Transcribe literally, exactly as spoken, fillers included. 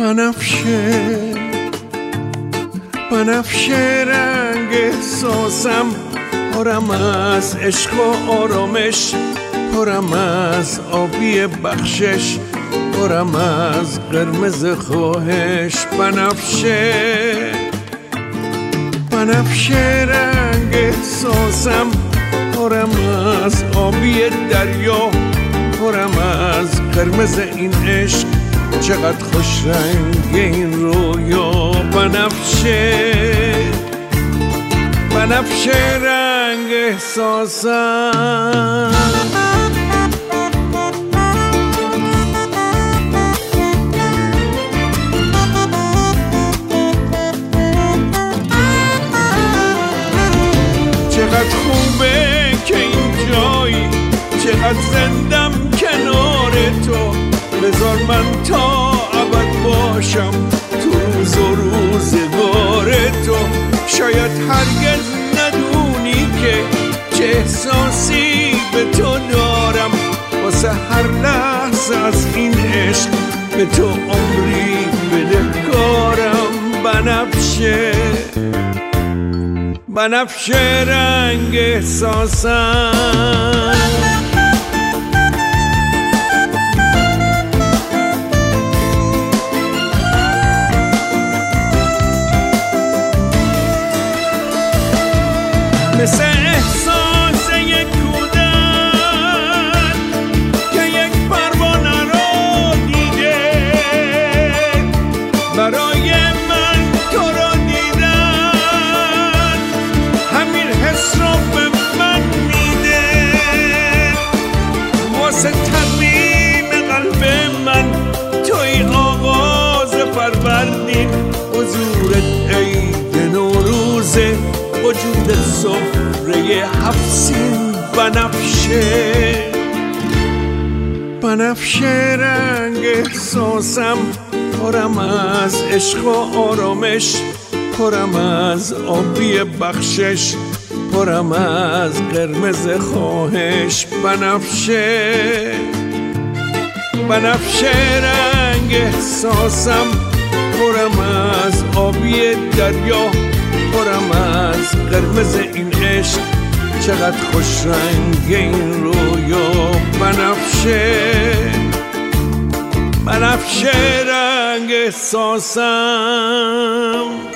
بنفشه بنفشه رنگ احساسم، پرم از عشق و آرامش، پرم از آبی بخشش، پرم از قرمز خواهش. بنفشه بنفشه رنگ احساسم، پرم از آبی دریا، پرم از قرمز این عشق، چقدر خوش رنگ این رویا. بنفشه بنفشه رنگ احساسم. چقدر خوبه که این جایی، چقدر زندم کنار تو، بذار من تا ابد باشم تو روز و روزگار تو. شاید هرگز ندونی که چه احساسی به تو دارم، واسه هر لحظه از این عشق به تو عمری بدهکارم. بنفشه بنفشه رنگ احساسم. مثل احساس یک کودک که یک پروانه رو دیده، برای من تو رو دیدن همین حس رو به من میده. واسه ترمیم قلب من توی آغاز فروردین، حضورت عید نوروزه، وجود سفره هفت سین. بنفشه بنفشه رنگ احساسم، پرم از عشق و آرامش، پرم از آبی بخشش، پرم از قرمز خواهش. بنفشه بنفشه رنگ احساسم، پرم از آبی دریا، پرم از قرمز این عشق، چقدر خوش رنگ این رویا. بنفشه بنفشه رنگ احساسم.